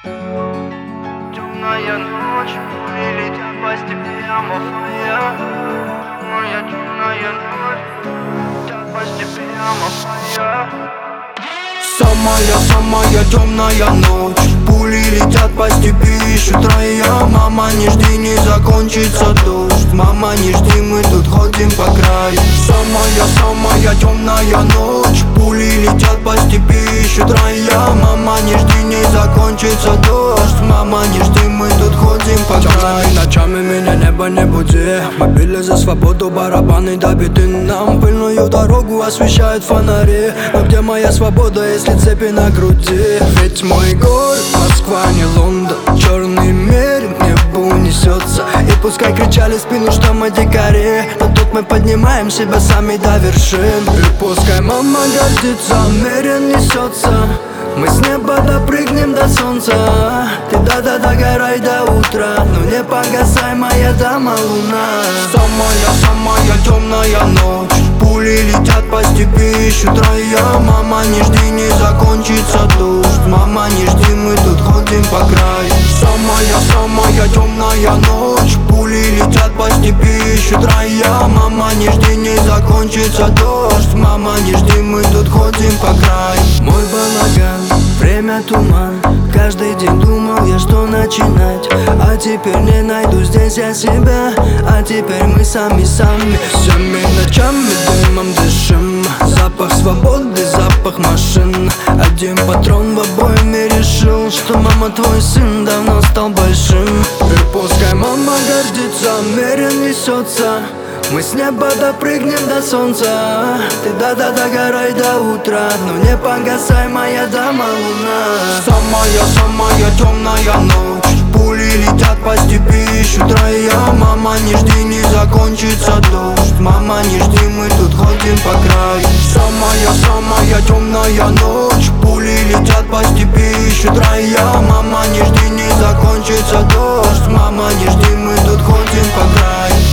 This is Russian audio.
Темная ночь, пули летят по степям фая. Моя темная ночь, летят по степям фая. Самая темная ночь, пули летят по степи, ищут рая. Мама, не жди, не закончится дождь. Мама, не жди, мы тут ходим по краю. Самая темная ночь, пули летят по степи, ищут рая. Мама, не жди, не закончится дождь. Мама, не жди, мы тут ходим по краю. Темными ночами меня небо не буди. Мы били за свободу, барабаны добиты нам. Пыльную дорогу освещают фонари. Но где моя свобода, если цепи на груди? Ведь мой город Москва, не Лондон. Черный мерин к небу несется. И пускай кричали в спину, что мы дикари, но тут мы поднимаем себя сами до вершин. И пускай мама гордится, мерин несется. Мы с неба допрыгнем до солнца. Ты да-да-да горай до утра, но не погасай, моя дама луна. Самая темная ночь, пули летят по степи, ищут рая. Мама, не жди, не закончится дождь. Мама, не жди, мы тут ходим по краю. Самая темная ночь, пули летят по степи, ищут рая. Мама, не жди, не закончится дождь. Мама, не жди, мы тут ходим по краю. Мой балаган, время туман. Каждый день думал я, что начинать, а теперь не найду здесь я себя. А теперь мы сами всеми ночами дымом дышим. Запах свободы, запах машин. Один патрон в обойме решил, что мама, твой сын давно стал большим. И пускай мама гордится, мерин несется. Мы с неба допрыгнем до солнца. Ты да-да-да горай до утра, но не погасай, моя дама луна. Самая темная ночь, пули летят по степи, ищут рая. Мама, не жди, не закончится дождь. Мама, не жди, мы тут ходим по краю. Самая темная ночь, пули летят по степи, ищут рая. Мама, не жди, не закончится дождь. Мама, не жди, мы тут ходим по краю.